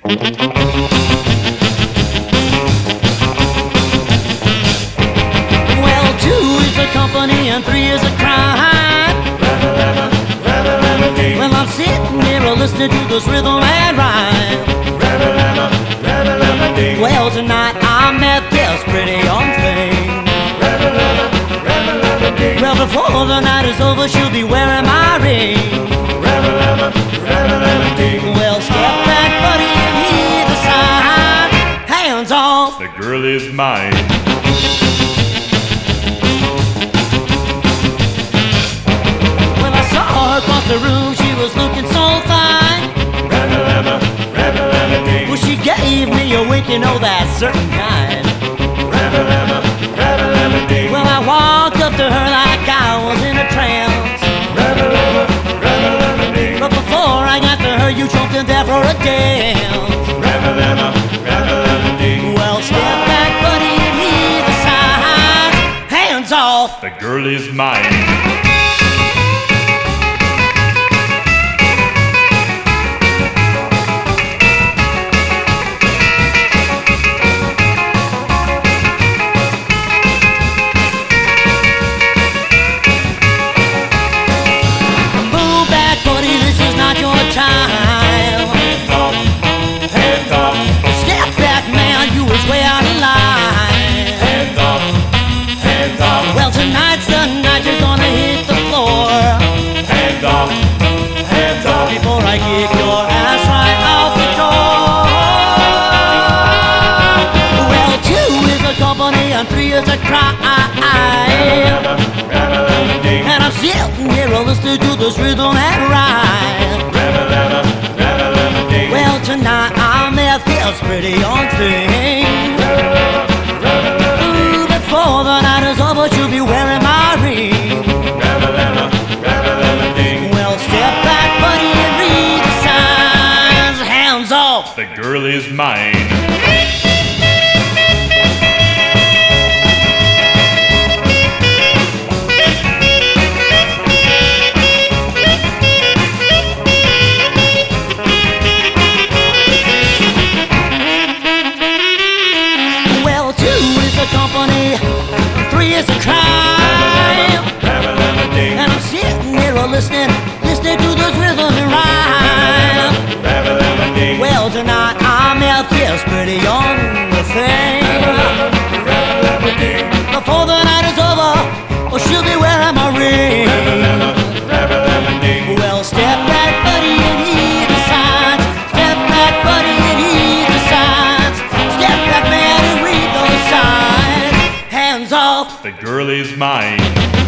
Well, two is a company and three is a crime. Well, I'm sitting here listening to this rhythm and rhyme. Well, tonight I met this pretty young thing. Well, before the night is over, she'll be wearing my ring. Well, step back, buddy, and hear the sign. Hands off, The girl is mine. well, I saw her across the room, she was looking so fine. Well, she gave me a wink, you know, that certain kind. Well, I walked up to her like I was in a trance. But before I got to her, you jumped in there for a dance. Well, step back, buddy, and hear the signs. Hands off. The girl is mine. Move back, buddy, this is not your time. Hands off, Step back, man, you was way out of line. hands off, hands off, Well, tonight's the night you're gonna hit the floor. hands off, hands off. Before I kick your ass right out the door. Well, two is a company and three is a crime. And I'm sitting here listening to this rhythm and rhyme. Well, tonight I met this pretty young thing. Ooh, before the night is over, she'll be wearing my ring. Well, step back, buddy, and read the signs. Hands off. The girl is mine. Well, two is a company, three is a crime. And I'm sitting here listening to this rhythm and rhyme. Well, tonight I met this pretty young thing. Before the night is over, oh, she'll be wearing my ring. Well, step back, buddy, and hear the signs. Step back, buddy, and hear the signs. Step back, man, and read those signs. Hands off. The girl is mine.